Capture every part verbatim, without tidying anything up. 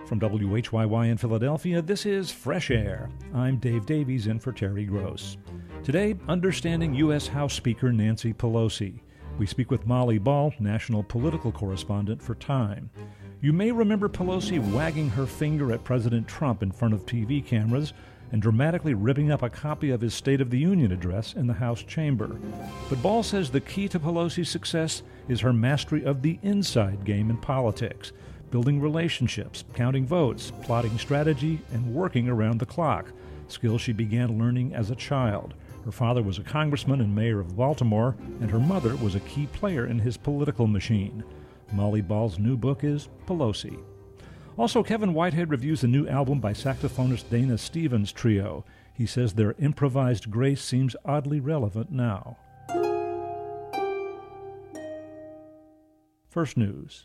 From W H Y Y in Philadelphia, this is Fresh Air. I'm Dave Davies in for Terry Gross. Today, understanding U S House Speaker Nancy Pelosi. We speak with Molly Ball, national political correspondent for Time. You may remember Pelosi wagging her finger at President Trump in front of T V cameras and dramatically ripping up a copy of his State of the Union address in the House chamber. But Ball says the key to Pelosi's success is her mastery of the inside game in politics, building relationships, counting votes, plotting strategy, and working around the clock, skills she began learning as a child. Her father was a congressman and mayor of Baltimore, and her mother was a key player in his political machine. Molly Ball's new book is Pelosi. Also, Kevin Whitehead reviews a new album by saxophonist Dana Stevens Trio. He says their improvised grace seems oddly relevant now. First News.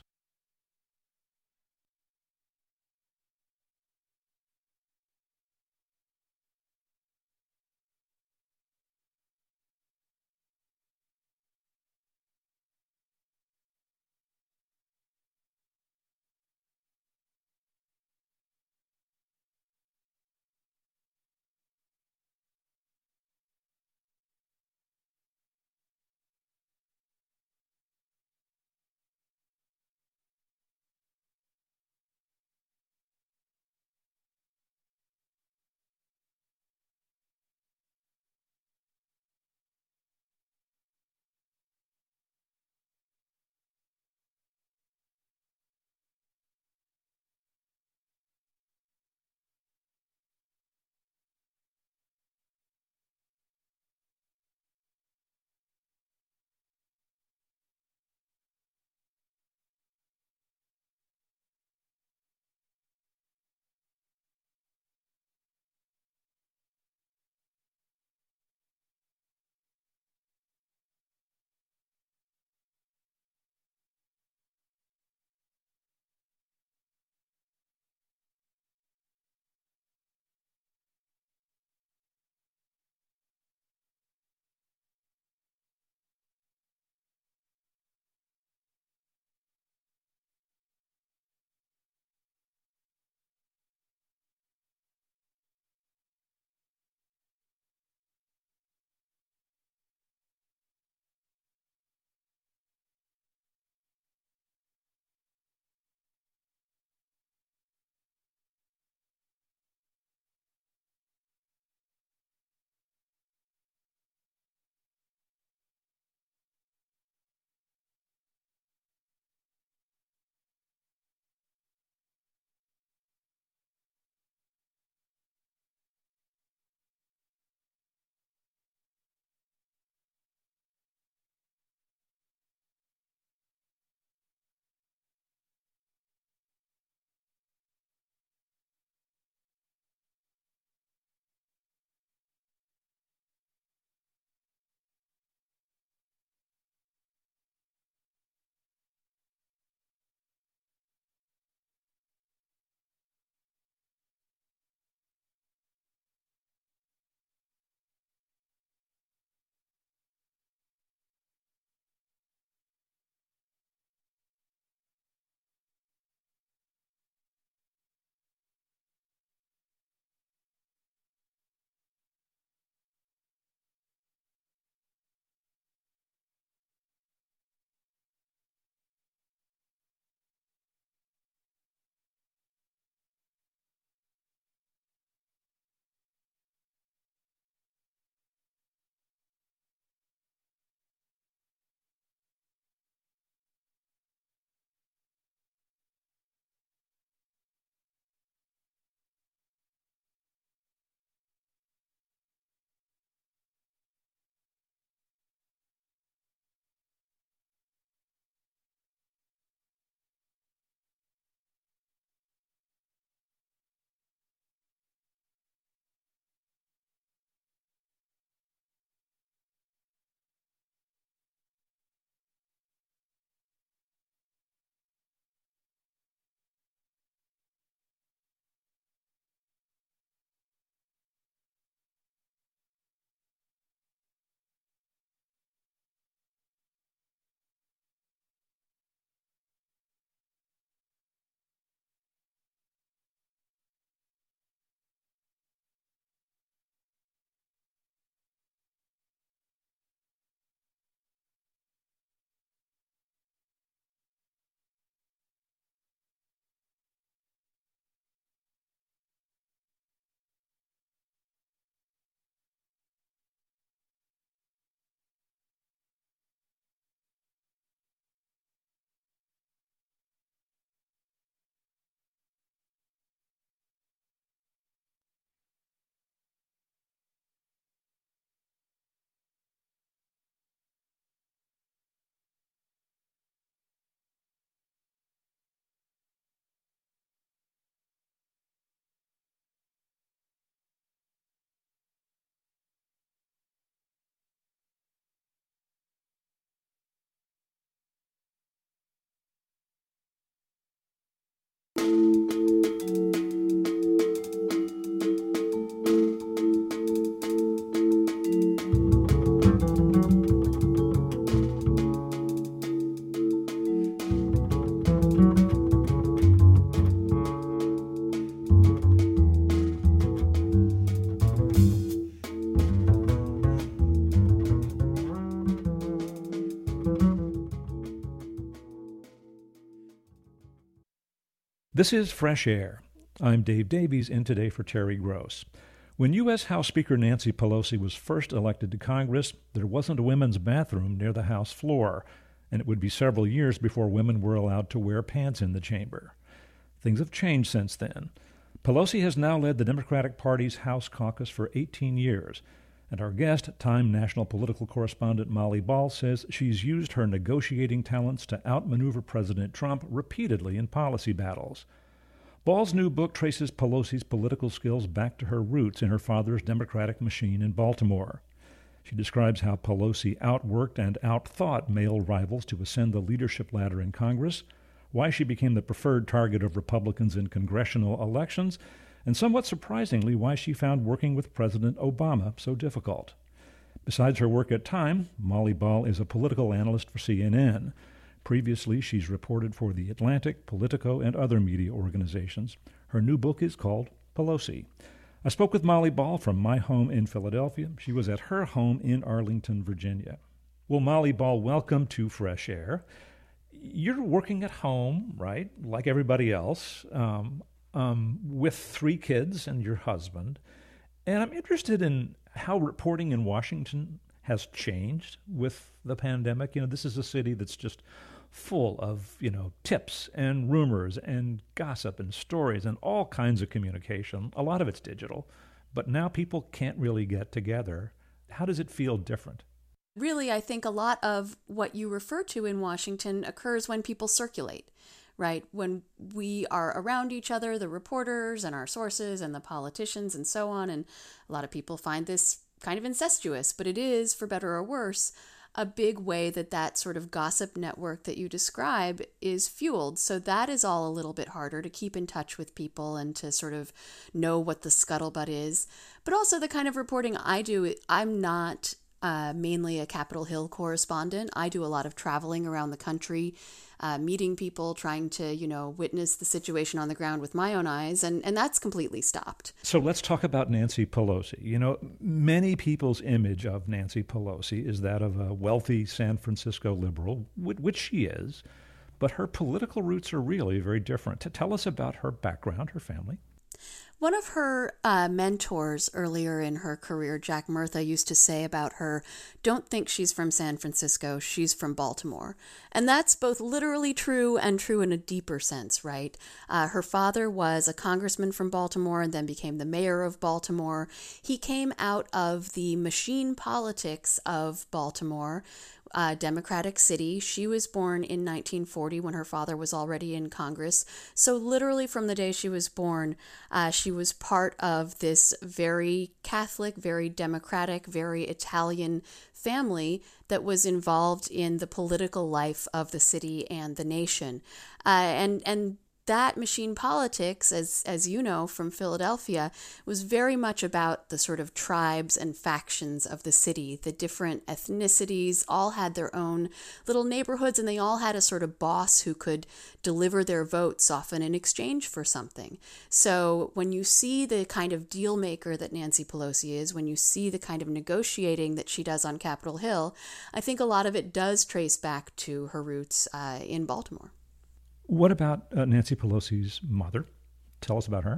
This is Fresh Air. I'm Dave Davies, in today for Terry Gross. When U S. House Speaker Nancy Pelosi was first elected to Congress, there wasn't a women's bathroom near the House floor, and it would be several years before women were allowed to wear pants in the chamber. Things have changed since then. Pelosi has now led the Democratic Party's House caucus for eighteen years, and our guest, Time national political correspondent Molly Ball, says she's used her negotiating talents to outmaneuver President Trump repeatedly in policy battles. Ball's new book traces Pelosi's political skills back to her roots in her father's Democratic machine in Baltimore. She describes how Pelosi outworked and outthought male rivals to ascend the leadership ladder in Congress, why she became the preferred target of Republicans in congressional elections, and somewhat surprisingly, why she found working with President Obama so difficult. Besides her work at Time, Molly Ball is a political analyst for C N N. Previously, she's reported for The Atlantic, Politico, and other media organizations. Her new book is called Pelosi. I spoke with Molly Ball from my home in Philadelphia. She was at her home in Arlington, Virginia. Well, Molly Ball, welcome to Fresh Air. You're working at home, right, like everybody else, um, um, with three kids and your husband. And I'm interested in how reporting in Washington has changed with the pandemic. You know, this is a city that's just full of, you know, tips and rumors and gossip and stories and all kinds of communication. A lot of it's digital, but now people can't really get together. How does it feel different? Really, I think a lot of what you refer to in Washington occurs when people circulate, right? When we are around each other, the reporters and our sources and the politicians and so on. And a lot of people find this kind of incestuous, but it is, for better or worse, a big way that that sort of gossip network that you describe is fueled. So that is all a little bit harder to keep in touch with people and to sort of know what the scuttlebutt is. But also the kind of reporting I do, I'm not Uh, mainly a Capitol Hill correspondent. I do a lot of traveling around the country, uh, meeting people, trying to, you know, witness the situation on the ground with my own eyes, and, and that's completely stopped. So let's talk about Nancy Pelosi. You know, many people's image of Nancy Pelosi is that of a wealthy San Francisco liberal, which she is, but her political roots are really very different. To tell us about her background, her family. One of her uh, mentors earlier in her career, Jack Murtha, used to say about her, don't think she's from San Francisco, she's from Baltimore. And that's both literally true and true in a deeper sense, right? Uh, her father was a congressman from Baltimore and then became the mayor of Baltimore. He came out of the machine politics of Baltimore, Uh, Democratic City. She was born in nineteen forty when her father was already in Congress. So literally from the day she was born, uh, she was part of this very Catholic, very democratic, very Italian family that was involved in the political life of the city and the nation. Uh, and and that machine politics, as as you know from Philadelphia, was very much about the sort of tribes and factions of the city. The different ethnicities all had their own little neighborhoods, and they all had a sort of boss who could deliver their votes, often in exchange for something. So when you see the kind of deal maker that Nancy Pelosi is, when you see the kind of negotiating that she does on Capitol Hill, I think a lot of it does trace back to her roots uh, in Baltimore. What about uh, Nancy Pelosi's mother? Tell us about her.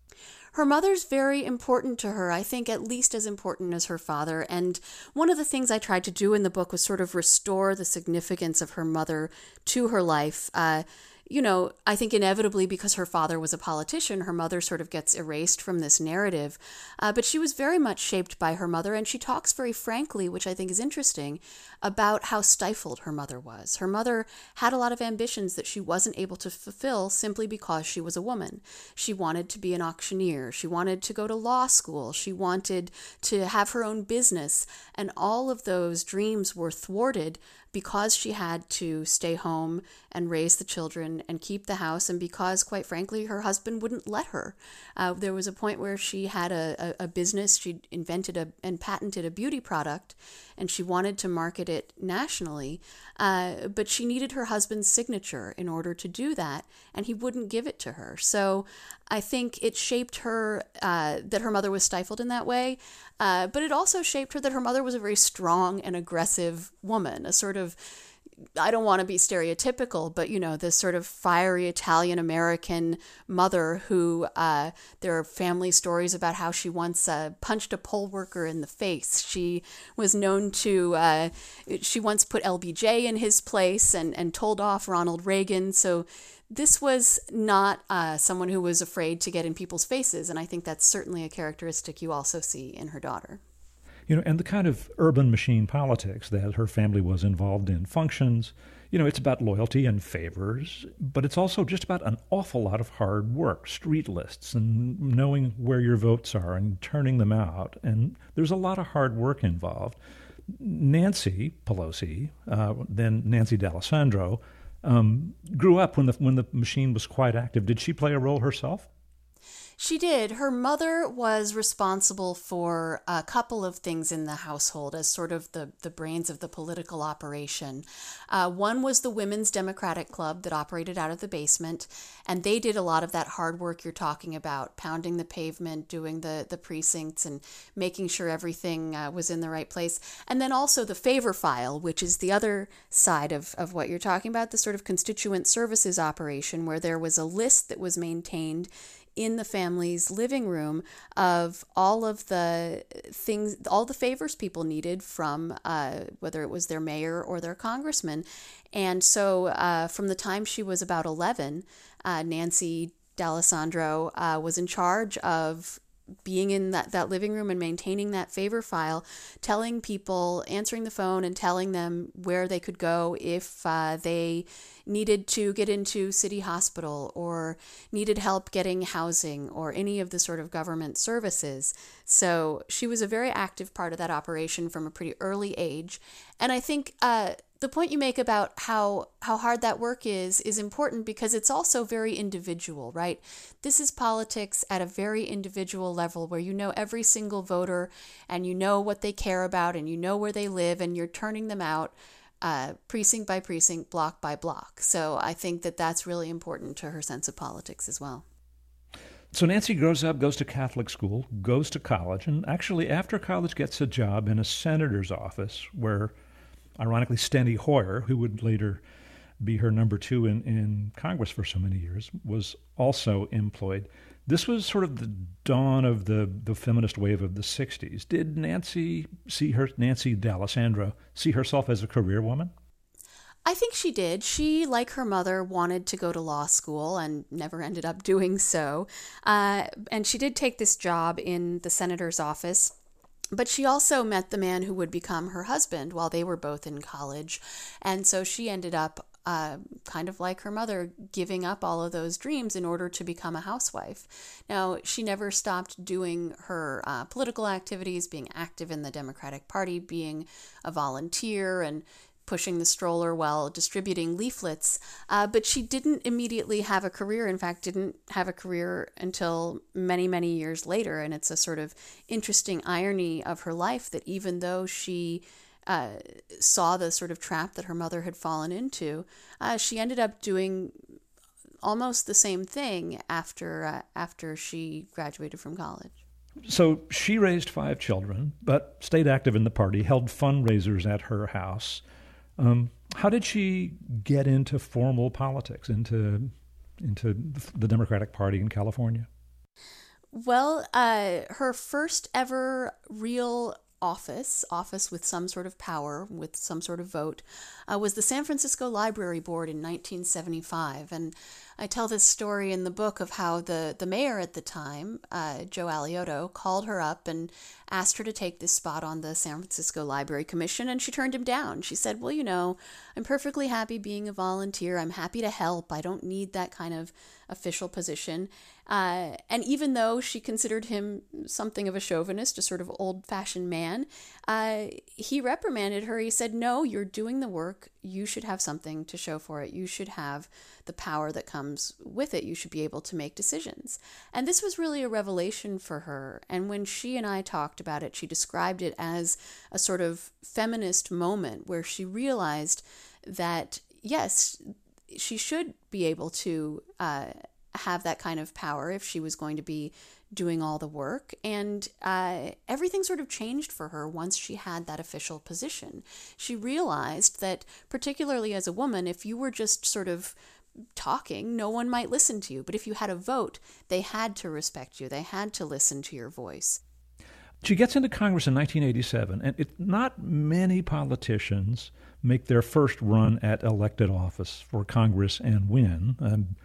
Her mother's very important to her, I think at least as important as her father. And one of the things I tried to do in the book was sort of restore the significance of her mother to her life. Uh, you know, I think inevitably because her father was a politician, her mother sort of gets erased from this narrative. Uh, but she was very much shaped by her mother, and she talks very frankly, which I think is interesting, about how stifled her mother was. Her mother had a lot of ambitions that she wasn't able to fulfill simply because she was a woman. She wanted to be an auctioneer. She wanted to go to law school. She wanted to have her own business. And all of those dreams were thwarted because she had to stay home and raise the children and keep the house, and because, quite frankly, her husband wouldn't let her. Uh, there was a point where she had a, a, a business. She invented a, and patented a beauty product, and she wanted to market it nationally, uh, but she needed her husband's signature in order to do that, and he wouldn't give it to her. So I think it shaped her, uh, that her mother was stifled in that way, uh, but it also shaped her that her mother was a very strong and aggressive woman, a sort of I don't want to be stereotypical, but, you know, this sort of fiery Italian-American mother who uh, there are family stories about how she once uh, punched a poll worker in the face. She was known to, uh, she once put L B J in his place and, and told off Ronald Reagan. So this was not uh, someone who was afraid to get in people's faces. And I think that's certainly a characteristic you also see in her daughter. You know, and the kind of urban machine politics that her family was involved in functions, you know, it's about loyalty and favors, but it's also just about an awful lot of hard work, street lists and knowing where your votes are and turning them out. And there's a lot of hard work involved. Nancy Pelosi, uh, then Nancy D'Alessandro, um, grew up when the when the machine was quite active. Did she play a role herself? She did. Her mother was responsible for a couple of things in the household as sort of the, the brains of the political operation. Uh, one was the Women's Democratic Club that operated out of the basement, and they did a lot of that hard work you're talking about, pounding the pavement, doing the, the precincts, and making sure everything uh, was in the right place. And then also the favor file, which is the other side of, of what you're talking about, the sort of constituent services operation, where there was a list that was maintained in the family's living room of all of the things, all the favors people needed from uh, whether it was their mayor or their congressman. And so uh, from the time she was about eleven, uh, Nancy D'Alessandro uh, was in charge of being in that, that living room and maintaining that favor file, telling people, answering the phone and telling them where they could go if uh, they needed to get into city hospital or needed help getting housing or any of the sort of government services. So she was a very active part of that operation from a pretty early age. And I think uh, the point you make about how, how hard that work is, is important because it's also very individual, right? This is politics at a very individual level where you know every single voter and you know what they care about and you know where they live and you're turning them out uh, precinct by precinct, block by block. So I think that that's really important to her sense of politics as well. So Nancy grows up, goes to Catholic school, goes to college, and actually after college gets a job in a senator's office where, ironically, Steny Hoyer, who would later be her number two in, in Congress for so many years, was also employed. This was sort of the dawn of the, the feminist wave of the sixties. Did Nancy see her, Nancy D'Alessandro, see herself as a career woman? I think she did. She, like her mother, wanted to go to law school and never ended up doing so. Uh, and she did take this job in the senator's office. But she also met the man who would become her husband while they were both in college. And so she ended up, uh, kind of like her mother, giving up all of those dreams in order to become a housewife. Now, she never stopped doing her uh, political activities, being active in the Democratic Party, being a volunteer, and pushing the stroller while distributing leaflets, uh, but she didn't immediately have a career. In fact, didn't have a career until many, many years later. And it's a sort of interesting irony of her life that even though she uh, saw the sort of trap that her mother had fallen into, uh, she ended up doing almost the same thing after uh, after she graduated from college. So she raised five children, but stayed active in the party, held fundraisers at her house. Um, how did she get into formal politics, into into the Democratic Party in California? Well, uh, her first ever real office, office with some sort of power, with some sort of vote, uh, was the San Francisco Library Board in nineteen seventy-five. And I tell this story in the book of how the, the mayor at the time, uh, Joe Alioto, called her up and asked her to take this spot on the San Francisco Library Commission, and she turned him down. She said, well, you know, I'm perfectly happy being a volunteer. I'm happy to help. I don't need that kind of official position. Uh, and even though she considered him something of a chauvinist, a sort of old-fashioned man, uh, he reprimanded her. He said, no, you're doing the work. You should have something to show for it. You should have the power that comes with it. You should be able to make decisions. And this was really a revelation for her. And when she and I talked about it, she described it as a sort of feminist moment where she realized that, yes, she should be able to uh, have that kind of power if she was going to be doing all the work. And uh, everything sort of changed for her once she had that official position. She realized that, particularly as a woman, if you were just sort of talking, no one might listen to you. But if you had a vote, they had to respect you. They had to listen to your voice. She gets into Congress in nineteen eighty-seven, and it, not many politicians make their first run at elected office for Congress and win. Um,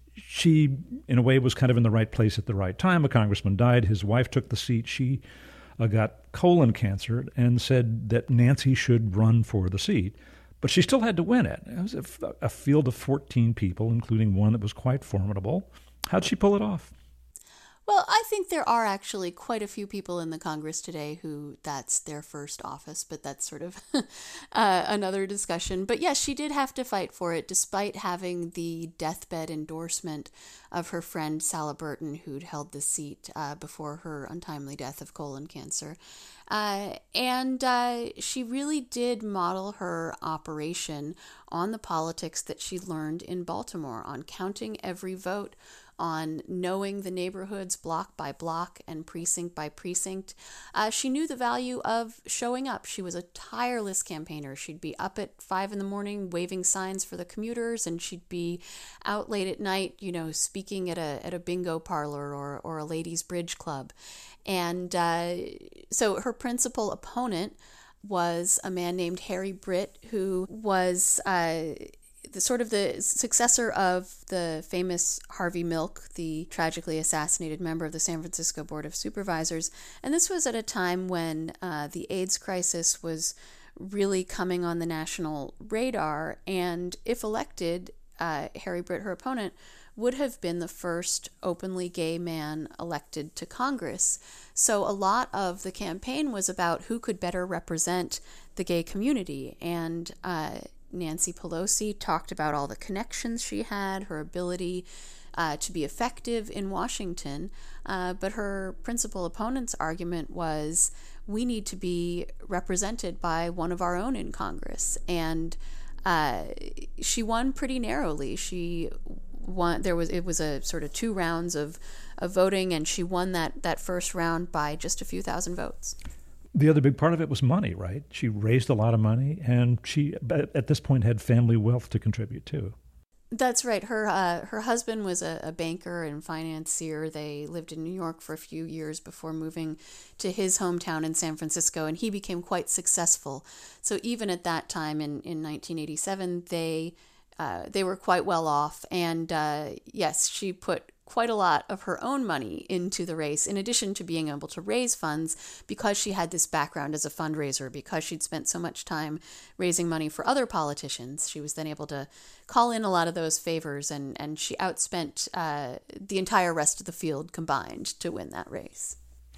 she, in a way, was kind of in the right place at the right time. A congressman died. His wife took the seat. She uh, got colon cancer and said that Nancy should run for the seat. But she still had to win it. It was a, a field of fourteen people, including one that was quite formidable. How'd she pull it off? Well, I think there are actually quite a few people in the Congress today who that's their first office, but that's sort of uh, another discussion. But yes, she did have to fight for it, despite having the deathbed endorsement of her friend Sala Burton, who'd held the seat uh, before her untimely death of colon cancer. Uh, and uh, she really did model her operation on the politics that she learned in Baltimore, on counting every vote, on knowing the neighborhoods block by block and precinct by precinct. Uh, she knew the value of showing up. She was a tireless campaigner. She'd be up at five in the morning waving signs for the commuters, and she'd be out late at night, you know, speaking at a at a bingo parlor or, or a ladies' bridge club. And uh, so her principal opponent was a man named Harry Britt, who was uh, the sort of the successor of the famous Harvey Milk, the tragically assassinated member of the San Francisco Board of Supervisors. And this was at a time when uh, the AIDS crisis was really coming on the national radar. And if elected, uh, Harry Britt, her opponent, would have been the first openly gay man elected to Congress. So a lot of the campaign was about who could better represent the gay community. And uh, Nancy Pelosi talked about all the connections she had, her ability uh, to be effective in Washington. Uh, but her principal opponent's argument was, we need to be represented by one of our own in Congress. And uh, she won pretty narrowly. She won. There was it was a sort of two rounds of, of voting, and she won that, that first round by just a few thousand votes. The other big part of it was money, right? She raised a lot of money, and she, at this point, had family wealth to contribute too. That's right. Her uh, her husband was a, a banker and financier. They lived in New York for a few years before moving to his hometown in San Francisco, and he became quite successful. So even at that time in, in nineteen eighty-seven, they uh, they were quite well off. And uh, yes, she put quite a lot of her own money into the race, in addition to being able to raise funds because she had this background as a fundraiser, because she'd spent so much time raising money for other politicians. She was then able to call in a lot of those favors, and, and she outspent uh, the entire rest of the field combined to win that race.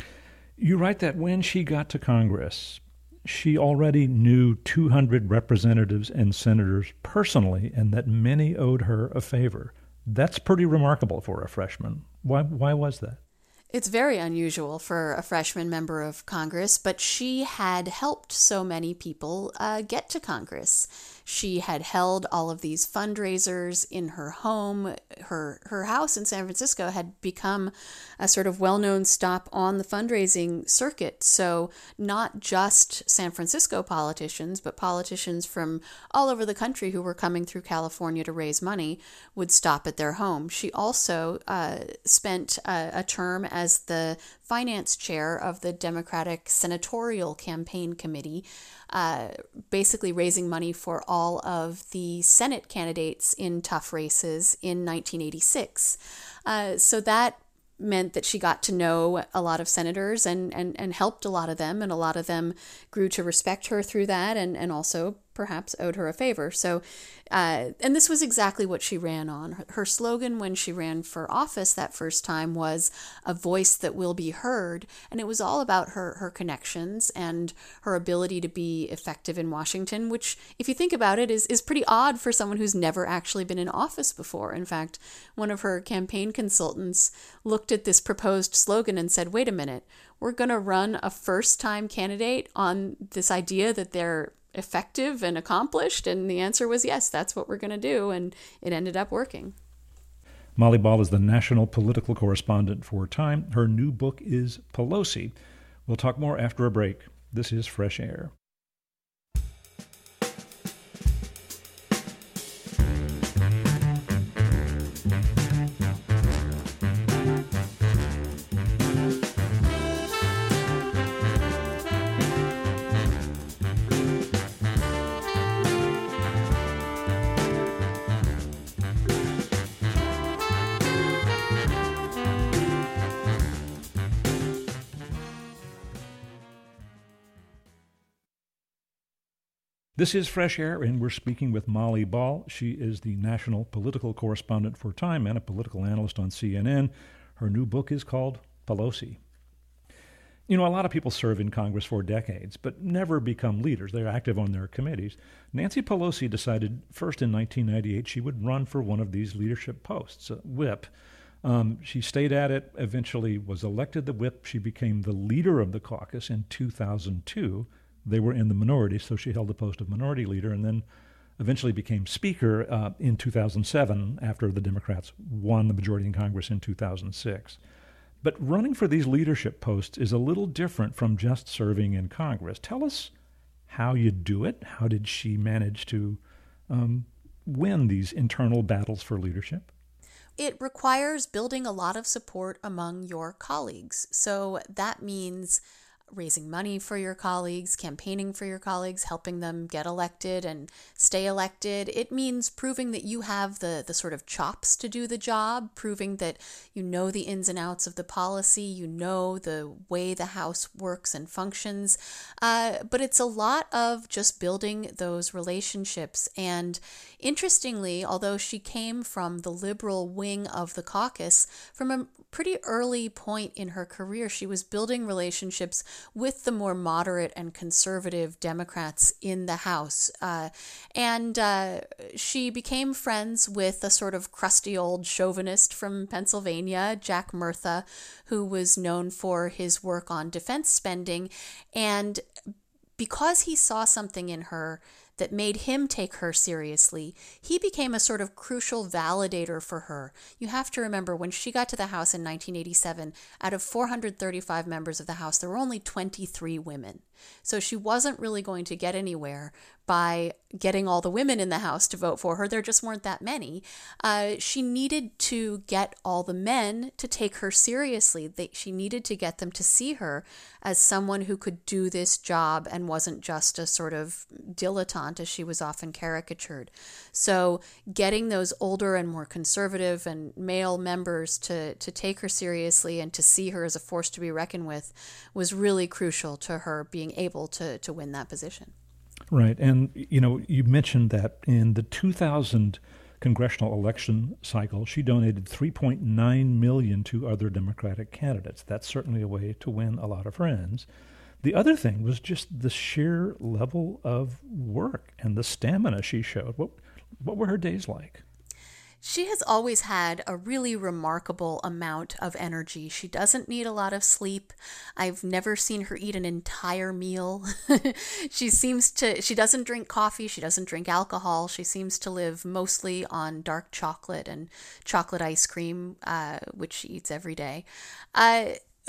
You write that when she got to Congress, she already knew two hundred representatives and senators personally, and that many owed her a favor. That's pretty remarkable for a freshman. Why why was that? It's very unusual for a freshman member of Congress, but she had helped so many people uh, get to Congress. She had held all of these fundraisers in her home. Her her house in San Francisco had become a sort of well-known stop on the fundraising circuit. So not just San Francisco politicians, but politicians from all over the country who were coming through California to raise money would stop at their home. She also uh, spent a, a term as the finance chair of the Democratic Senatorial Campaign Committee, uh, basically raising money for all of the Senate candidates in tough races in nineteen eighty-six. Uh, so that meant that she got to know a lot of senators and, and, and helped a lot of them, and a lot of them grew to respect her through that, and, and also perhaps owed her a favor. So, uh, and this was exactly what she ran on. Her, her slogan when she ran for office that first time was "a voice that will be heard," and it was all about her, her connections and her ability to be effective in Washington, which, if you think about it, is, is pretty odd for someone who's never actually been in office before. In fact, one of her campaign consultants looked at this proposed slogan and said, wait a minute, we're going to run a first-time candidate on this idea that they're effective and accomplished? And the answer was yes, that's what we're going to do. And it ended up working. Molly Ball is the national political correspondent for Time. Her new book is Pelosi. We'll talk more after a break. This is Fresh Air. This is Fresh Air, and we're speaking with Molly Ball. She is the national political correspondent for Time and a political analyst on C N N. Her new book is called Pelosi. You know, a lot of people serve in Congress for decades, but never become leaders. They're active on their committees. Nancy Pelosi decided first in nineteen ninety-eight she would run for one of these leadership posts, a whip. Um, she stayed at it, eventually was elected the whip. She became the leader of the caucus in two thousand two. They were in the minority, so she held the post of minority leader, and then eventually became speaker uh, in two thousand seven after the Democrats won the majority in Congress in two thousand six. But running for these leadership posts is a little different from just serving in Congress. Tell us how you do it. How did she manage to um, win these internal battles for leadership? It requires building a lot of support among your colleagues. So that means raising money for your colleagues, campaigning for your colleagues, helping them get elected and stay elected. It means proving that you have the, the sort of chops to do the job, proving that you know the ins and outs of the policy, you know the way the House works and functions. Uh, but it's a lot of just building those relationships. And interestingly, although she came from the liberal wing of the caucus, from a pretty early point in her career, she was building relationships with the more moderate and conservative Democrats in the House. Uh, and uh, she became friends with a sort of crusty old chauvinist from Pennsylvania, Jack Murtha, who was known for his work on defense spending. And because he saw something in her that made him take her seriously, he became a sort of crucial validator for her. You have to remember, when she got to the House in nineteen eighty-seven, out of four hundred thirty-five members of the House, there were only twenty-three women. So she wasn't really going to get anywhere by getting all the women in the House to vote for her. There just weren't that many. Uh, she needed to get all the men to take her seriously. They, she needed to get them to see her as someone who could do this job and wasn't just a sort of dilettante, as she was often caricatured. So getting those older and more conservative and male members to, to take her seriously and to see her as a force to be reckoned with was really crucial to her being able to, to win that position. Right. And, you know, you mentioned that in the two thousand congressional election cycle, she donated three point nine million dollars to other Democratic candidates. That's certainly a way to win a lot of friends. The other thing was just the sheer level of work and the stamina she showed. What, what were her days like? She has always had a really remarkable amount of energy. She doesn't need a lot of sleep. I've never seen her eat an entire meal. She seems to, she doesn't drink coffee. She doesn't drink alcohol. She seems to live mostly on dark chocolate and chocolate ice cream, uh, which she eats every day. Uh,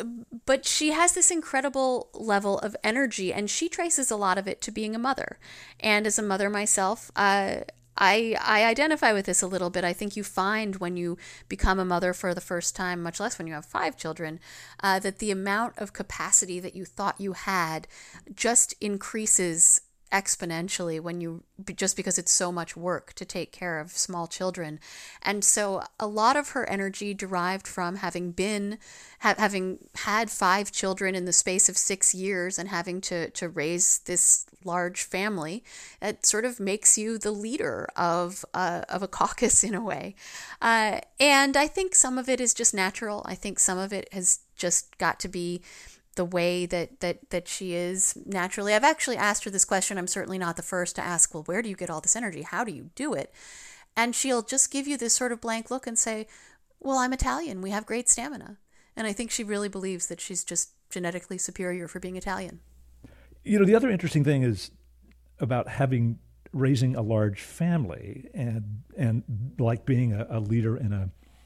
But she has this incredible level of energy, and she traces a lot of it to being a mother. And as a mother myself, uh, I I identify with this a little bit. I think you find when you become a mother for the first time, much less when you have five children, uh, that the amount of capacity that you thought you had just increases exponentially when you, just because it's so much work to take care of small children. And so a lot of her energy derived from having been, ha- having had five children in the space of six years and having to, to raise this large family. It sort of makes you the leader of, uh, of a caucus in a way. Uh, and I think some of it is just natural. I think some of it has just got to be the way that, that, that she is naturally. I've actually asked her this question. I'm certainly not the first to ask, well, where do you get all this energy? How do you do it? And she'll just give you this sort of blank look and say, well, I'm Italian. We have great stamina. And I think she really believes that she's just genetically superior for being Italian. You know, the other interesting thing is about having, raising a large family and, and like being a, a leader in a,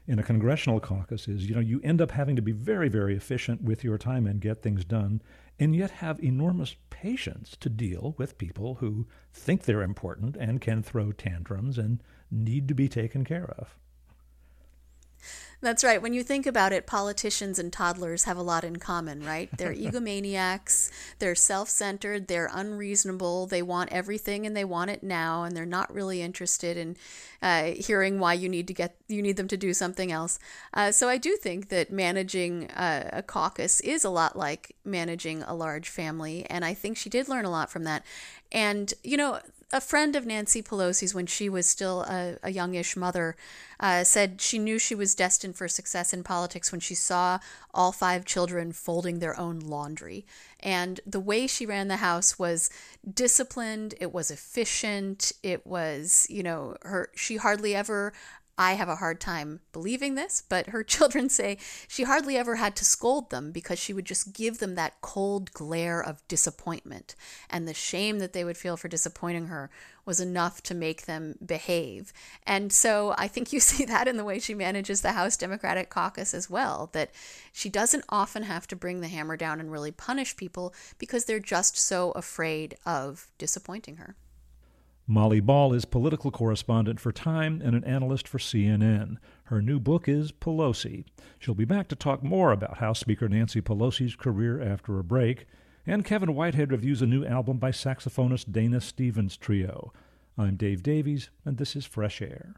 in a congressional caucus is, you know, you end up having to be very, very efficient with your time and get things done, and yet have enormous patience to deal with people who think they're important and can throw tantrums and need to be taken care of. That's right. When you think about it, politicians and toddlers have a lot in common, right? They're egomaniacs, they're self-centered, they're unreasonable, they want everything and they want it now, and they're not really interested in uh, hearing why you need to get you need them to do something else. Uh, so I do think that managing uh, a caucus is a lot like managing a large family, and I think she did learn a lot from that. And, you know, a friend of Nancy Pelosi's, when she was still a, a youngish mother, uh, said she knew she was destined for success in politics when she saw all five children folding their own laundry. And the way she ran the house was disciplined, it was efficient, it was, you know, her, she hardly ever... I have a hard time believing this, but her children say she hardly ever had to scold them because she would just give them that cold glare of disappointment. And the shame that they would feel for disappointing her was enough to make them behave. And so I think you see that in the way she manages the House Democratic Caucus as well, that she doesn't often have to bring the hammer down and really punish people because they're just so afraid of disappointing her. Molly Ball is political correspondent for Time and an analyst for C N N. Her new book is Pelosi. She'll be back to talk more about House Speaker Nancy Pelosi's career after a break. And Kevin Whitehead reviews a new album by saxophonist Dana Stevens Trio. I'm Dave Davies, and this is Fresh Air.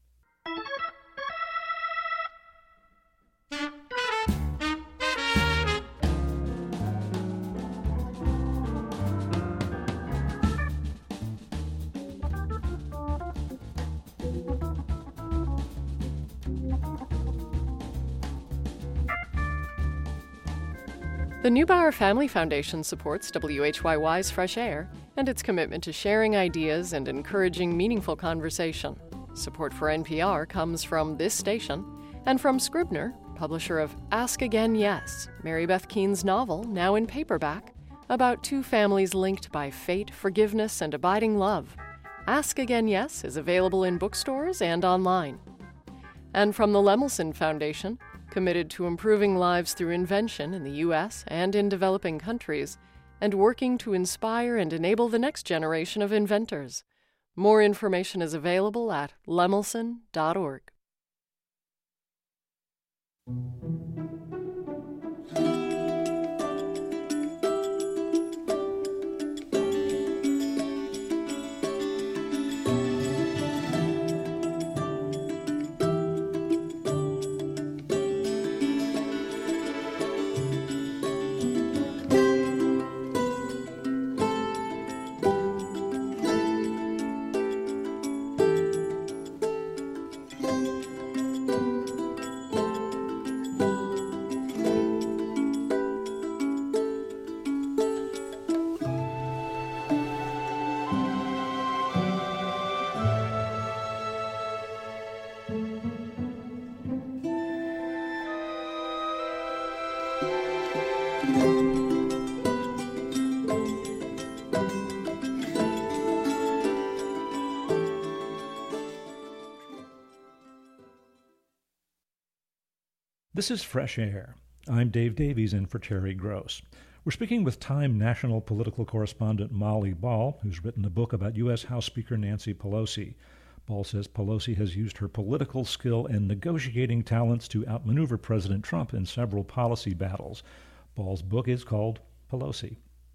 The Neubauer Family Foundation supports W H Y Y's Fresh Air and its commitment to sharing ideas and encouraging meaningful conversation. Support for N P R comes from this station and from Scribner, publisher of Ask Again Yes, Mary Beth Keane's novel, now in paperback, about two families linked by fate, forgiveness, and abiding love. Ask Again Yes is available in bookstores and online. And from the Lemelson Foundation, committed to improving lives through invention in the U S and in developing countries, and working to inspire and enable the next generation of inventors. More information is available at lemelson dot org. This is Fresh Air. I'm Dave Davies in for Terry Gross. We're speaking with Time national political correspondent Molly Ball, who's written a book about U S House Speaker Nancy Pelosi. Ball says Pelosi has used her political skill and negotiating talents to outmaneuver President Trump in several policy battles. Ball's book is called Pelosi.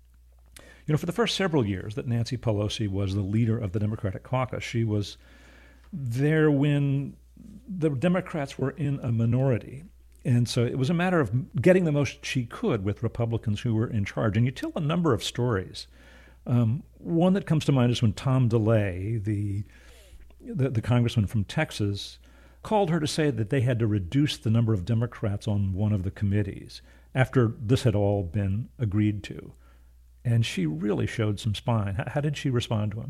You know, for the first several years that Nancy Pelosi was the leader of the Democratic caucus, she was there when the Democrats were in a minority. And so it was a matter of getting the most she could with Republicans who were in charge. And you tell a number of stories. Um, one that comes to mind is when Tom DeLay, the, the the congressman from Texas, called her to say that they had to reduce the number of Democrats on one of the committees after this had all been agreed to. And she really showed some spine. How, how did she respond to him?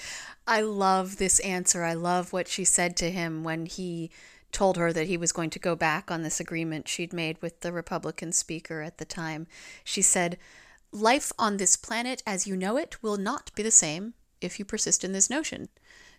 I love this answer. I love what she said to him when he told her that he was going to go back on this agreement she'd made with the Republican speaker at the time. She said, "Life on this planet as you know it will not be the same if you persist in this notion.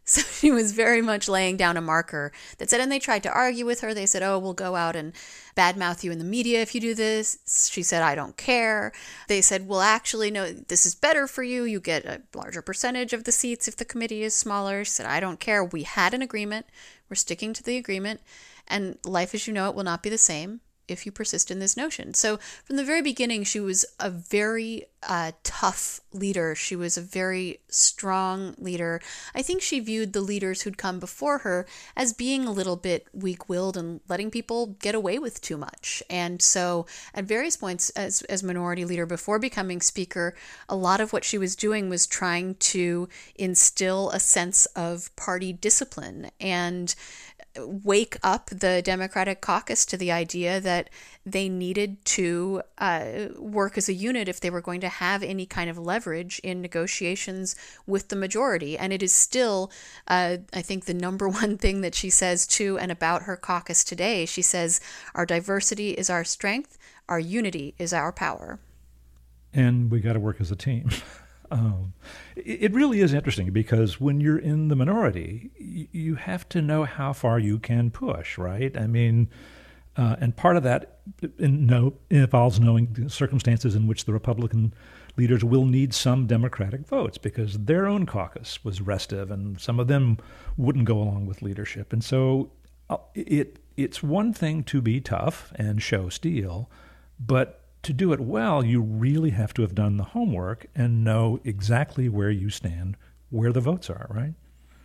So she was very much laying down a marker that said, and they tried to argue with her. They said, oh, we'll go out and badmouth you in the media if you do this. She said, I don't care. They said, well, actually, no, this is better for you. You get a larger percentage of the seats if the committee is smaller. She said, I don't care. We had an agreement. We're sticking to the agreement. And life as you know it will not be the same if you persist in this notion. So from the very beginning, she was a very uh, tough leader. She was a very strong leader. I think she viewed the leaders who'd come before her as being a little bit weak-willed and letting people get away with too much. And so at various points as, as minority leader before becoming speaker, a lot of what she was doing was trying to instill a sense of party discipline and wake up the Democratic caucus to the idea that they needed to uh, work as a unit if they were going to have any kind of leverage in negotiations with the majority. And it is still, uh, I think, the number one thing that she says to and about her caucus today. She says, our diversity is our strength, our unity is our power. And we got to work as a team. Um, it really is interesting because when you're in the minority, you have to know how far you can push, right? I mean, uh, and part of that in, no, involves knowing the circumstances in which the Republican leaders will need some Democratic votes because their own caucus was restive and some of them wouldn't go along with leadership. And so uh, it it's one thing to be tough and show steel, but to do it well, you really have to have done the homework and know exactly where you stand, where the votes are, right?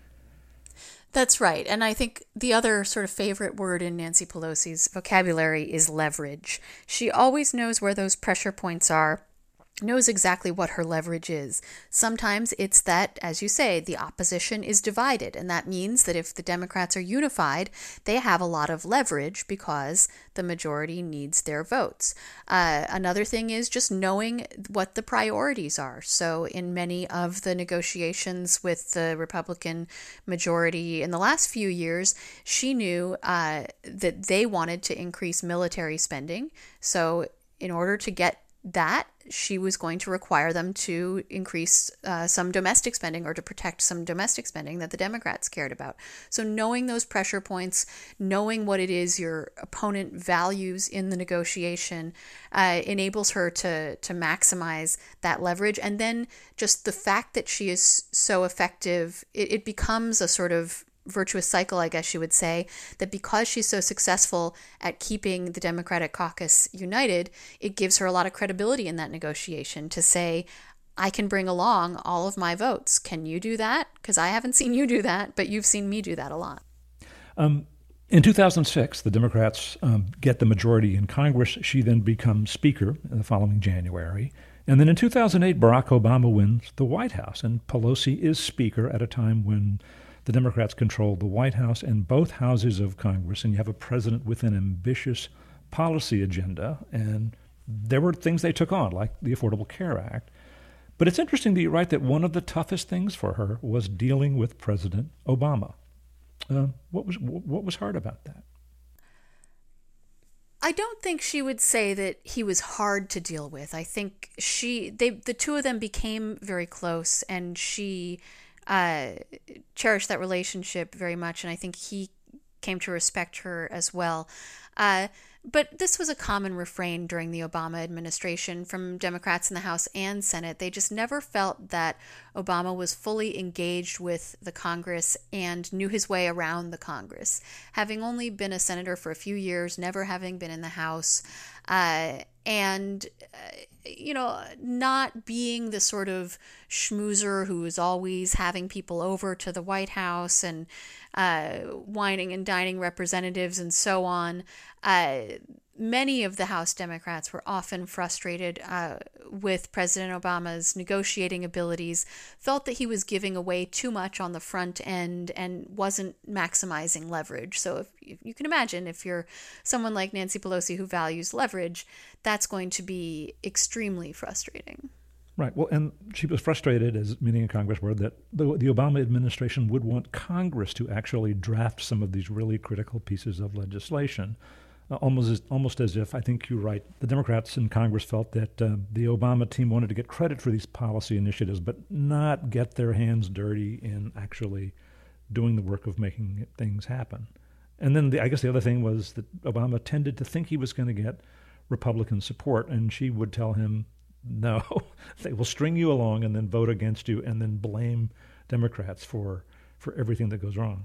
That's right. And I think the other sort of favorite word in Nancy Pelosi's vocabulary is leverage. She always knows where those pressure points are, knows exactly what her leverage is. Sometimes it's that, as you say, the opposition is divided, and that means that if the Democrats are unified, they have a lot of leverage because the majority needs their votes. Uh, another thing is just knowing what the priorities are. So in many of the negotiations with the Republican majority in the last few years, she knew uh, that they wanted to increase military spending. So in order to get that, she was going to require them to increase uh, some domestic spending or to protect some domestic spending that the Democrats cared about. So knowing those pressure points, knowing what it is your opponent values in the negotiation uh, enables her to, to maximize that leverage. And then just the fact that she is so effective, it, it becomes a sort of virtuous cycle, I guess you would say, that because she's so successful at keeping the Democratic caucus united, it gives her a lot of credibility in that negotiation to say, I can bring along all of my votes. Can you do that? Because I haven't seen you do that, but you've seen me do that a lot. Um, in two thousand six, the Democrats um, get the majority in Congress. She then becomes Speaker in the following January. And then in two thousand eight, Barack Obama wins the White House, and Pelosi is Speaker at a time when the Democrats control the White House and both houses of Congress, and you have a president with an ambitious policy agenda. And there were things they took on, like the Affordable Care Act. But it's interesting that you write that one of the toughest things for her was dealing with President Obama. Uh, what was what was hard about that? I don't think she would say that he was hard to deal with. I think she, they, the two of them became very close, and she Uh, cherished that relationship very much, and I think he came to respect her as well. Uh, but this was a common refrain during the Obama administration from Democrats in the House and Senate. They just never felt that Obama was fully engaged with the Congress and knew his way around the Congress. Having only been a senator for a few years, never having been in the House, uh, and, uh, you know, not being the sort of schmoozer who is always having people over to the White House and uh, whining and dining representatives and so on. Uh, many of the House Democrats were often frustrated uh, with President Obama's negotiating abilities, felt that he was giving away too much on the front end and wasn't maximizing leverage. So if, if you can imagine, if you're someone like Nancy Pelosi who values leverage, that's going to be extremely frustrating. Right. Well, and she was frustrated, as many in Congress were, that the, the Obama administration would want Congress to actually draft some of these really critical pieces of legislation. Uh, almost as, almost as if, I think you're right, the Democrats in Congress felt that uh, the Obama team wanted to get credit for these policy initiatives, but not get their hands dirty in actually doing the work of making things happen. And then the, I guess the other thing was that Obama tended to think he was going to get Republican support, and she would tell him, no, they will string you along and then vote against you and then blame Democrats for, for everything that goes wrong.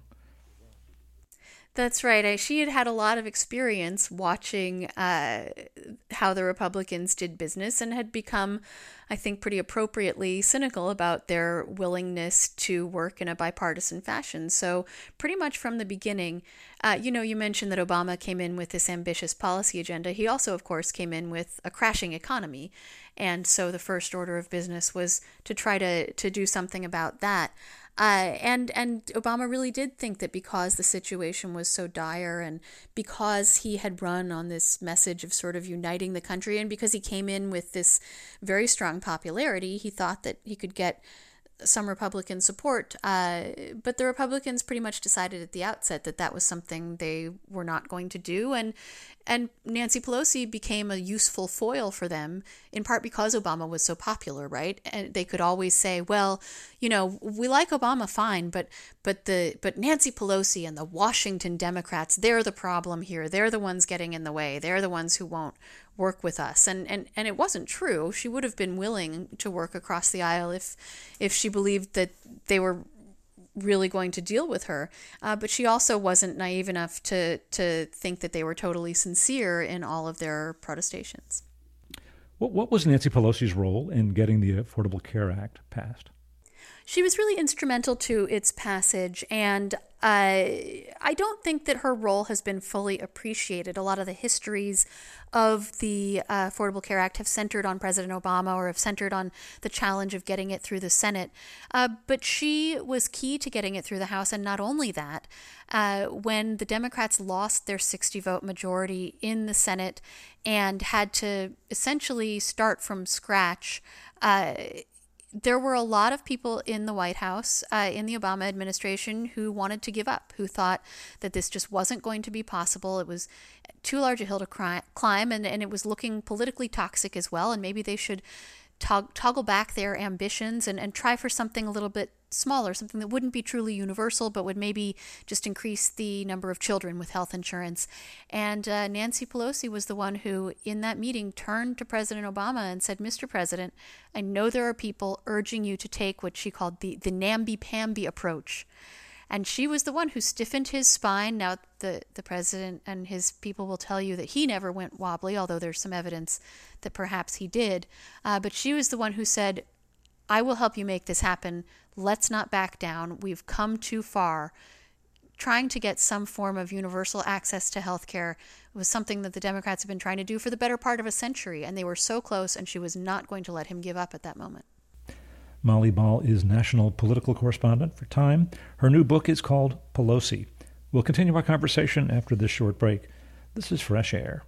That's right. I, she had had a lot of experience watching uh, how the Republicans did business and had become, I think, pretty appropriately cynical about their willingness to work in a bipartisan fashion. So pretty much from the beginning, uh, you know, you mentioned that Obama came in with this ambitious policy agenda. He also, of course, came in with a crashing economy. And so the first order of business was to try to, to do something about that. Uh, and and Obama really did think that because the situation was so dire and because he had run on this message of sort of uniting the country and because he came in with this very strong popularity, he thought that he could get some Republican support. Uh, but the Republicans pretty much decided at the outset that that was something they were not going to do. And and Nancy Pelosi became a useful foil for them, in part because Obama was so popular, right? And they could always say, well, you know, we like Obama fine, but but the but Nancy Pelosi and the Washington Democrats, they're the problem here. They're the ones getting in the way. They're the ones who won't work with us. And, and and it wasn't true. She would have been willing to work across the aisle if if she believed that they were really going to deal with her. Uh, but she also wasn't naive enough to to think that they were totally sincere in all of their protestations. What, what was Nancy Pelosi's role in getting the Affordable Care Act passed? She was really instrumental to its passage, and uh, I don't think that her role has been fully appreciated. A lot of the histories of the uh, Affordable Care Act have centered on President Obama or have centered on the challenge of getting it through the Senate. Uh, but she was key to getting it through the House, and not only that, uh, when the Democrats lost their sixty-vote majority in the Senate and had to essentially start from scratch, uh, there were a lot of people in the White House, uh, in the Obama administration, who wanted to give up, who thought that this just wasn't going to be possible. It was too large a hill to cry, climb, and, and it was looking politically toxic as well, and maybe they should tog- toggle back their ambitions and, and try for something a little bit smaller, something that wouldn't be truly universal, but would maybe just increase the number of children with health insurance. And uh, Nancy Pelosi was the one who, in that meeting, turned to President Obama and said, Mister President, I know there are people urging you to take what she called the, the namby-pamby approach. And she was the one who stiffened his spine. Now, the, the president and his people will tell you that he never went wobbly, although there's some evidence that perhaps he did. Uh, but she was the one who said, I will help you make this happen. Let's not back down. We've come too far. Trying to get some form of universal access to health care was something that the Democrats have been trying to do for the better part of a century, and they were so close, and she was not going to let him give up at that moment. Molly Ball is national political correspondent for Time. Her new book is called Pelosi. We'll continue our conversation after this short break. This is Fresh Air.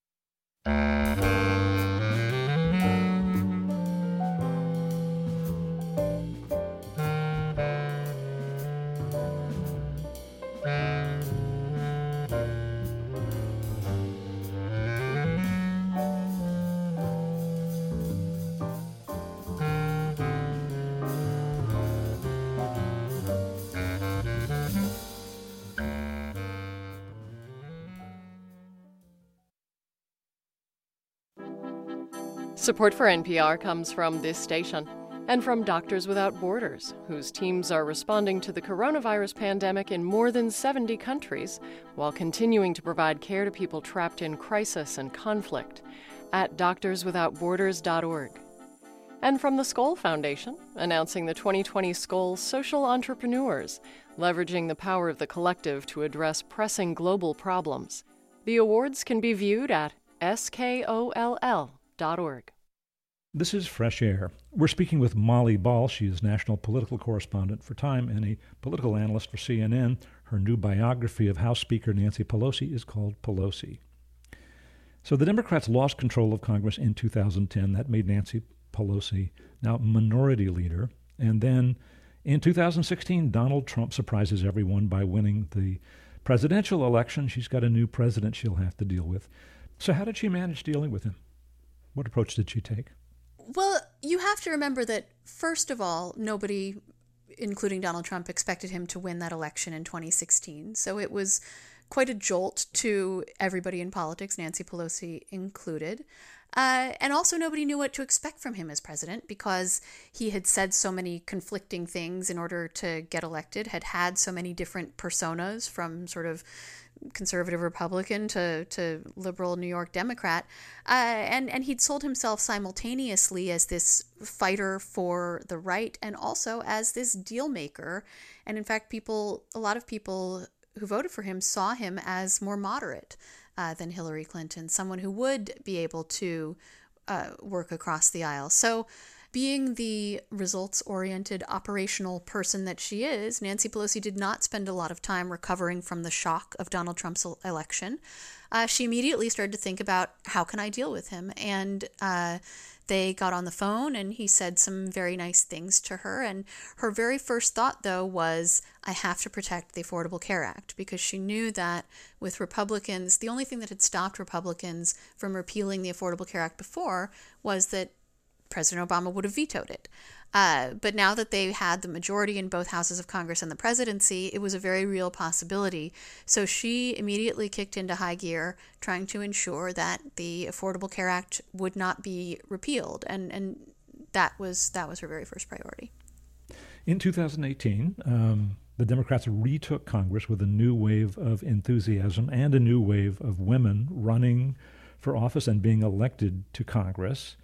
Support for N P R comes from this station and from Doctors Without Borders, whose teams are responding to the coronavirus pandemic in more than seventy countries while continuing to provide care to people trapped in crisis and conflict at doctors without borders dot org. And from the Skoll Foundation, announcing the twenty twenty Skoll Social Entrepreneurs, leveraging the power of the collective to address pressing global problems. The awards can be viewed at skoll dot org. This is Fresh Air. We're speaking with Molly Ball. She is national political correspondent for Time and a political analyst for C N N. Her new biography of House Speaker Nancy Pelosi is called Pelosi. So the Democrats lost control of Congress in two thousand ten. That made Nancy Pelosi now minority leader. And then in two thousand sixteen, Donald Trump surprises everyone by winning the presidential election. She's got a new president she'll have to deal with. So how did she manage dealing with him? What approach did she take? Well, you have to remember that, first of all, nobody including Donald Trump, expected him to win that election in twenty sixteen. So it was quite a jolt to everybody in politics, Nancy Pelosi included. Uh, and also nobody knew what to expect from him as president because he had said so many conflicting things in order to get elected, had had so many different personas from sort of conservative Republican to, to liberal New York Democrat. Uh, and, and he'd sold himself simultaneously as this fighter for the right and also as this deal maker. And in fact, people, a lot of people who voted for him saw him as more moderate Uh, than Hillary Clinton, someone who would be able to uh, work across the aisle. So being the results-oriented operational person that she is, Nancy Pelosi did not spend a lot of time recovering from the shock of Donald Trump's election. Uh, she immediately started to think about, how can I deal with him? And uh, they got on the phone and he said some very nice things to her. And her very first thought, though, was, I have to protect the Affordable Care Act, because she knew that with Republicans, the only thing that had stopped Republicans from repealing the Affordable Care Act before was that President Obama would have vetoed it. Uh, but now that they had the majority in both houses of Congress and the presidency, it was a very real possibility. So she immediately kicked into high gear, trying to ensure that the Affordable Care Act would not be repealed. And, and that was that was her very first priority. In two thousand eighteen, um, the Democrats retook Congress with a new wave of enthusiasm and a new wave of women running for office and being elected to Congress.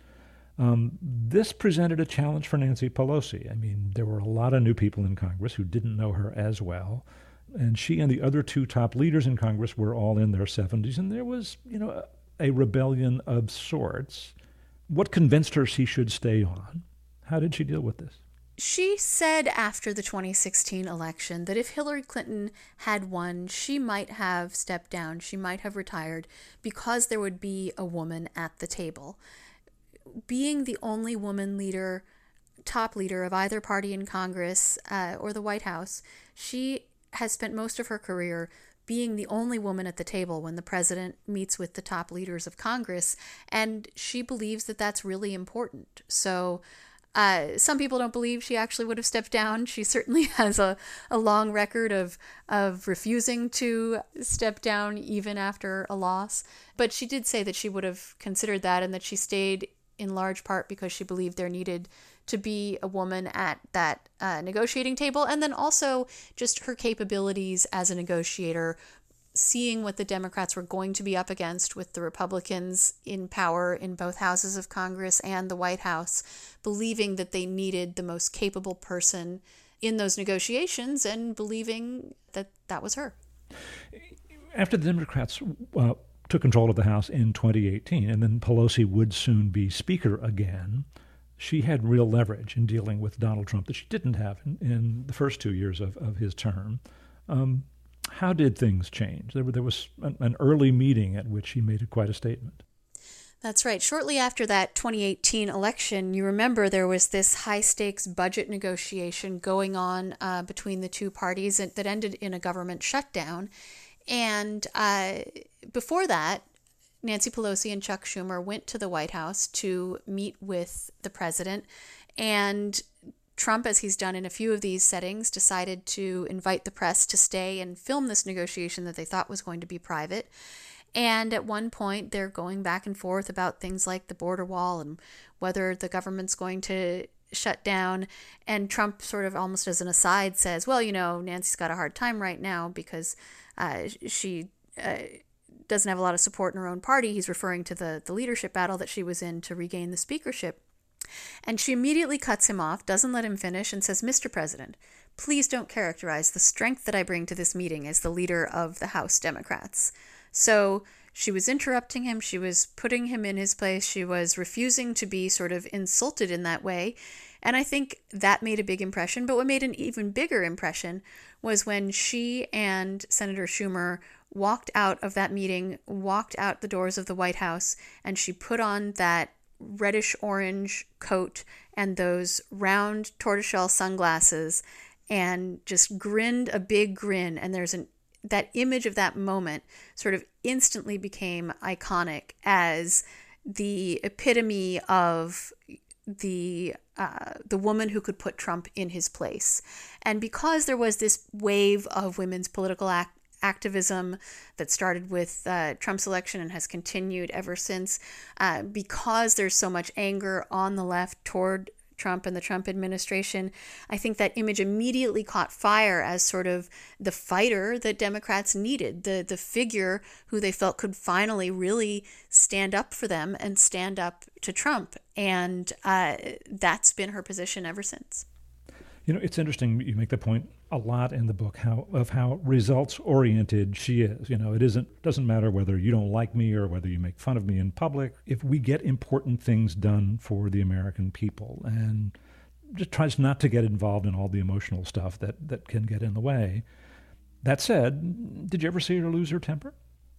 Um, this presented a challenge for Nancy Pelosi. I mean, there were a lot of new people in Congress who didn't know her as well. And she and the other two top leaders in Congress were all in their seventies. And there was, you know, a, a rebellion of sorts. What convinced her she should stay on? How did she deal with this? She said after the twenty sixteen election that if Hillary Clinton had won, she might have stepped down. She might have retired because there would be a woman at the table. Being the only woman leader, top leader of either party in Congress uh, or the White House, she has spent most of her career being the only woman at the table when the president meets with the top leaders of Congress, and she believes that that's really important. So uh, some people don't believe she actually would have stepped down. She certainly has a, a long record of of refusing to step down even after a loss. But she did say that she would have considered that and that she stayed in large part because she believed there needed to be a woman at that uh, negotiating table. And then also just her capabilities as a negotiator, seeing what the Democrats were going to be up against with the Republicans in power in both houses of Congress and the White House, believing that they needed the most capable person in those negotiations and believing that that was her. After the Democrats uh, took control of the House in twenty eighteen, and then Pelosi would soon be Speaker again, she had real leverage in dealing with Donald Trump that she didn't have in, in the first two years of, of his term. Um, how did things change? There, there was an, an early meeting at which he made a, quite a statement. That's right. Shortly after that twenty eighteen election, you remember there was this high-stakes budget negotiation going on uh, between the two parties that, that ended in a government shutdown. And uh, before that, Nancy Pelosi and Chuck Schumer went to the White House to meet with the president. And Trump, as he's done in a few of these settings, decided to invite the press to stay and film this negotiation that they thought was going to be private. And at one point, they're going back and forth about things like the border wall and whether the government's going to shut down. And Trump sort of almost as an aside says, well, you know, Nancy's got a hard time right now because uh, she uh, doesn't have a lot of support in her own party. He's referring to the, the leadership battle that she was in to regain the speakership. And she immediately cuts him off, doesn't let him finish, and says, Mister President, please don't characterize the strength that I bring to this meeting as the leader of the House Democrats. So she was interrupting him. She was putting him in his place. She was refusing to be sort of insulted in that way. And I think that made a big impression. But what made an even bigger impression was when she and Senator Schumer walked out of that meeting, walked out the doors of the White House, and she put on that reddish orange coat and those round tortoiseshell sunglasses and just grinned a big grin. And there's an that image of that moment sort of instantly became iconic as the epitome of the uh, the woman who could put Trump in his place. And because there was this wave of women's political act activism that started with uh, Trump's election and has continued ever since, uh, because there's so much anger on the left toward Trump and the Trump administration, I think that image immediately caught fire as sort of the fighter that Democrats needed, the the figure who they felt could finally really stand up for them and stand up to Trump. And uh, that's been her position ever since. You know, it's interesting. You make the point a lot in the book how of how results oriented she is. You know, it isn't doesn't matter whether you don't like me or whether you make fun of me in public. If we get important things done for the American people, and just tries not to get involved in all the emotional stuff that that can get in the way. That said, did you ever see her lose her temper?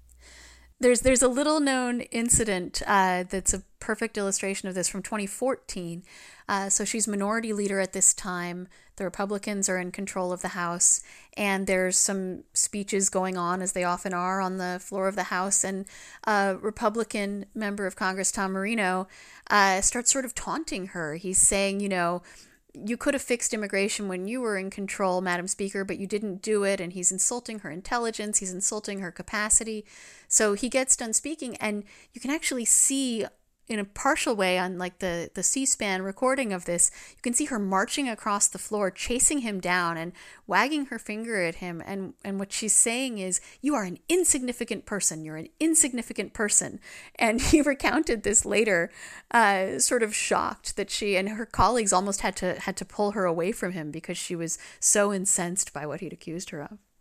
There's there's a little known incident uh, that's a perfect illustration of this from twenty fourteen. Uh, so she's minority leader at this time. The Republicans are in control of the House, and there's some speeches going on, as they often are, on the floor of the House. And a Republican member of Congress, Tom Marino, uh, starts sort of taunting her. He's saying, you know, you could have fixed immigration when you were in control, Madam Speaker, but you didn't do it. And he's insulting her intelligence. He's insulting her capacity. So he gets done speaking, and you can actually see in a partial way on like the, the C-SPAN recording of this, you can see her marching across the floor, chasing him down and wagging her finger at him. And, and what she's saying is, you are an insignificant person. You're an insignificant person. And he recounted this later, uh, sort of shocked that she and her colleagues almost had to had to pull her away from him because she was so incensed by what he'd accused her of.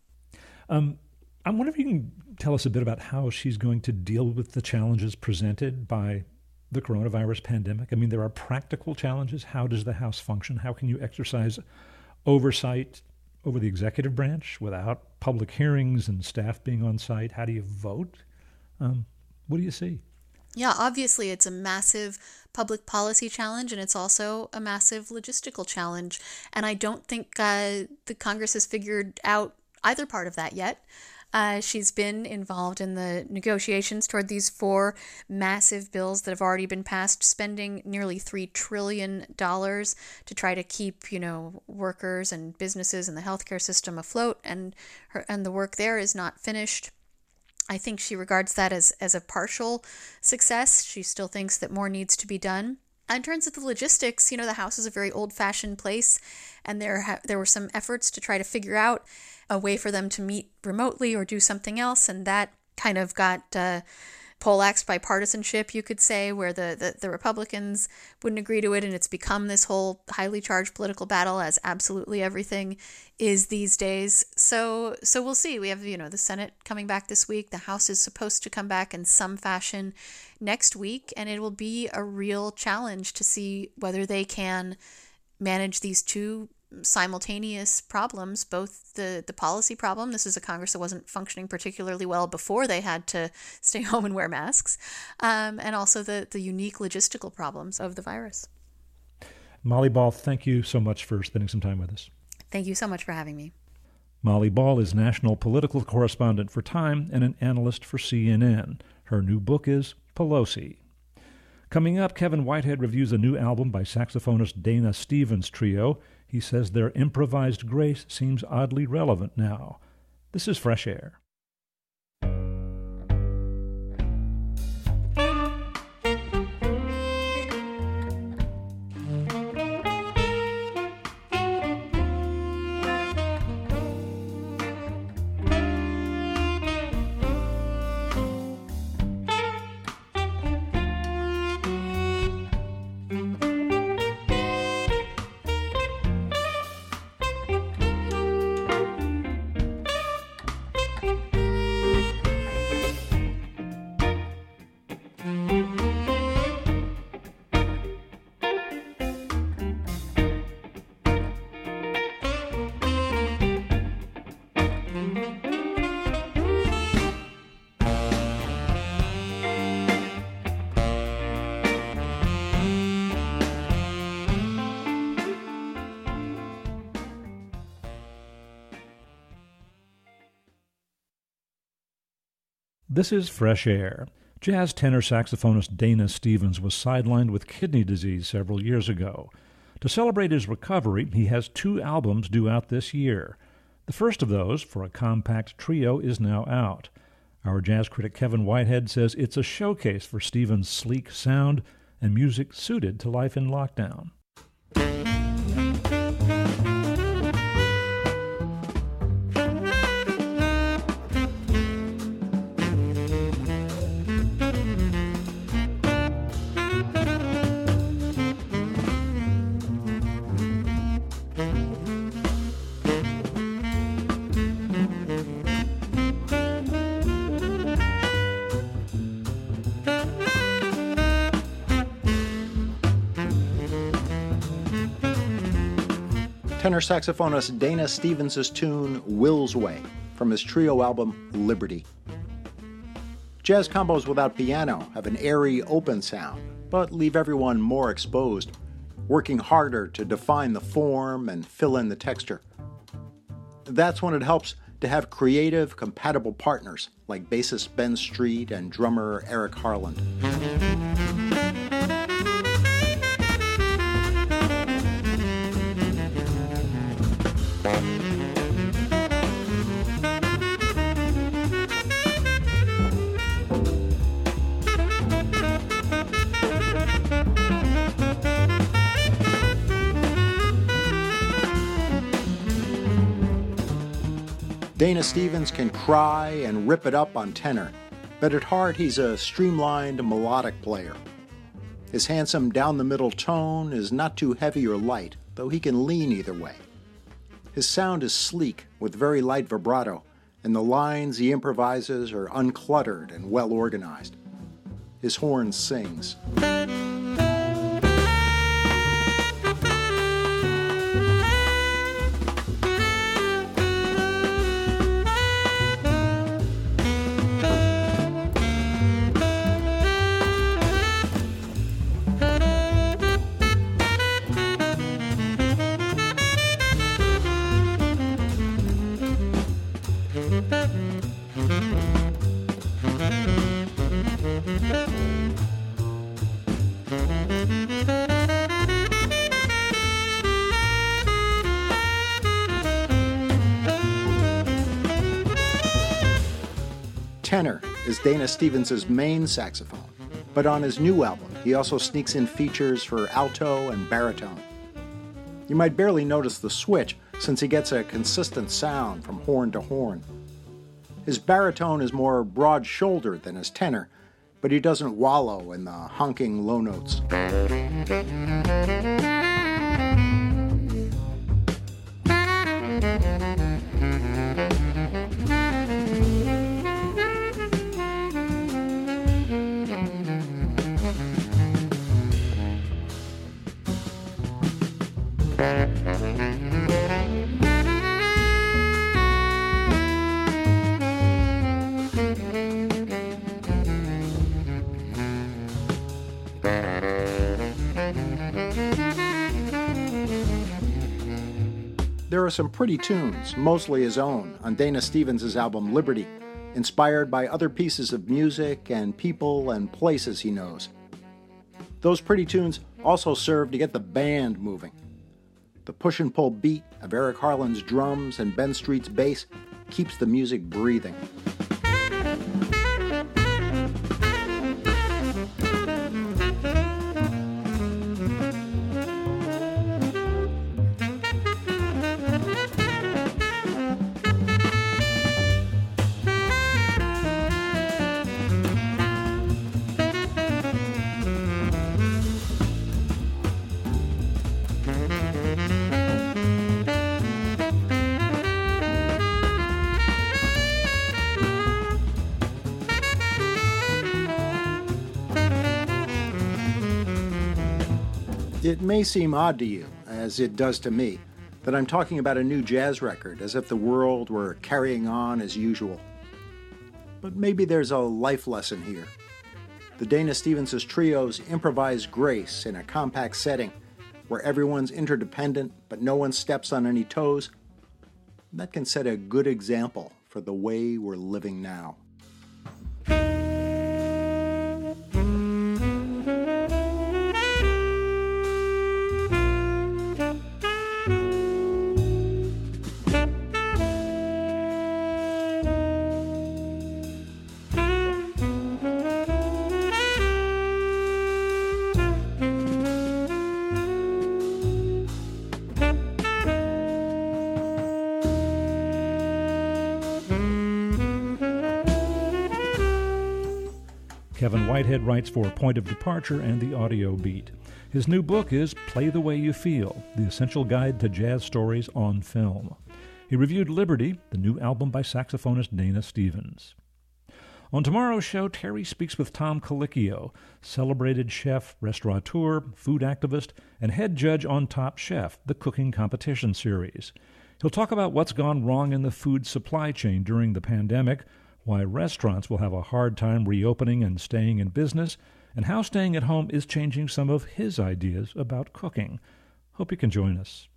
Um, I wonder if you can tell us a bit about how she's going to deal with the challenges presented by the coronavirus pandemic. I mean, there are practical challenges. How does the House function? How can you exercise oversight over the executive branch without public hearings and staff being on site? How do you vote? Um, what do you see? Yeah, obviously it's a massive public policy challenge, and it's also a massive logistical challenge. And I don't think uh, the Congress has figured out either part of that yet. Uh, she's been involved in the negotiations toward these four massive bills that have already been passed, spending nearly three trillion dollars to try to keep, you know, workers and businesses and the healthcare system afloat, and her and the work there is not finished. I think she regards that as, as a partial success. She still thinks that more needs to be done. In terms of the logistics, you know, the House is a very old-fashioned place, and there ha- there were some efforts to try to figure out a way for them to meet remotely or do something else, and that kind of got uh, poleaxed by partisanship, you could say, where the, the, the Republicans wouldn't agree to it, and it's become this whole highly charged political battle, as absolutely everything is these days. So so we'll see. We have, you know, the Senate coming back this week. The House is supposed to come back in some fashion next week, and it will be a real challenge to see whether they can manage these two simultaneous problems, both the, the policy problem. This is a Congress that wasn't functioning particularly well before they had to stay home and wear masks, um, and also the, the unique logistical problems of the virus. Molly Ball, thank you so much for spending some time with us. Thank you so much for having me. Molly Ball is national political correspondent for Time and an analyst for C N N. Her new book is Pelosi. Coming up, Kevin Whitehead reviews a new album by saxophonist Dana Stevens Trio. He says their improvised grace seems oddly relevant now. This is Fresh Air. This is Fresh Air. Jazz tenor saxophonist Dana Stevens was sidelined with kidney disease several years ago. To celebrate his recovery, he has two albums due out this year. The first of those, for a compact trio, is now out. Our jazz critic Kevin Whitehead says it's a showcase for Stevens' sleek sound and music suited to life in lockdown. Tenor saxophonist Dana Stevens' tune Will's Way from his trio album Liberty. Jazz combos without piano have an airy, open sound, but leave everyone more exposed, working harder to define the form and fill in the texture. That's when it helps to have creative, compatible partners like bassist Ben Street and drummer Eric Harland. Dana Stevens can cry and rip it up on tenor, but at heart he's a streamlined melodic player. His handsome down-the-middle tone is not too heavy or light, though he can lean either way. His sound is sleek with very light vibrato, and the lines he improvises are uncluttered and well-organized. His horn sings. Tenor is Dana Stevens' main saxophone, but on his new album, he also sneaks in features for alto and baritone. You might barely notice the switch since he gets a consistent sound from horn to horn. His baritone is more broad-shouldered than his tenor, but he doesn't wallow in the honking low notes. There are some pretty tunes, mostly his own, on Dana Stevens' album Liberty, inspired by other pieces of music and people and places he knows. Those pretty tunes also serve to get the band moving. The push and pull beat of Eric Harland's drums and Ben Street's bass keeps the music breathing. It may seem odd to you, as it does to me, that I'm talking about a new jazz record as if the world were carrying on as usual. But maybe there's a life lesson here. The Dana Stevens' trio's improvised grace in a compact setting where everyone's interdependent but no one steps on any toes, that can set a good example for the way we're living now. Kevin Whitehead writes for Point of Departure and The Audio Beat. His new book is Play the Way You Feel, the essential guide to jazz stories on film. He reviewed Liberty, the new album by saxophonist Dana Stevens. On tomorrow's show, Terry speaks with Tom Colicchio, celebrated chef, restaurateur, food activist, and head judge on Top Chef, the cooking competition series. He'll talk about what's gone wrong in the food supply chain during the pandemic, why restaurants will have a hard time reopening and staying in business, and how staying at home is changing some of his ideas about cooking. Hope you can join us.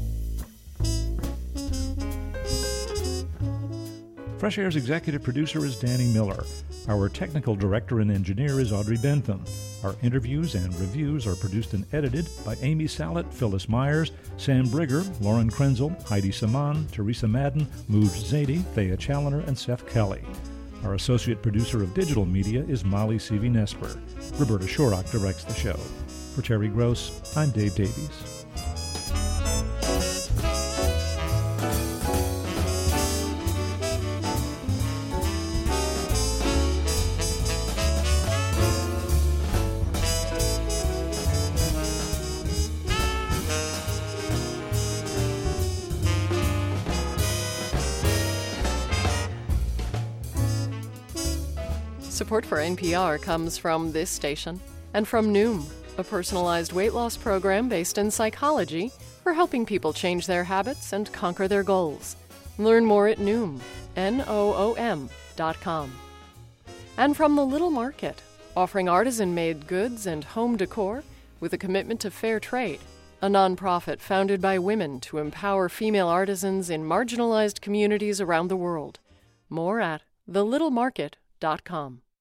Fresh Air's executive producer is Danny Miller. Our technical director and engineer is Audrey Bentham. Our interviews and reviews are produced and edited by Amy Sallet, Phyllis Myers, Sam Brigger, Lauren Krenzel, Heidi Saman, Teresa Madden, Mooj Zadie, Thea Challoner, and Seth Kelly. Our associate producer of digital media is Molly Seavy-Nesper. Roberta Shorrock directs the show. For Terry Gross, I'm Dave Davies. Support for N P R comes from this station and from Noom, a personalized weight loss program based in psychology for helping people change their habits and conquer their goals. Learn more at Noom, N O O M dot com. And from The Little Market, offering artisan-made goods and home decor with a commitment to fair trade, a nonprofit founded by women to empower female artisans in marginalized communities around the world. More at the little market dot com.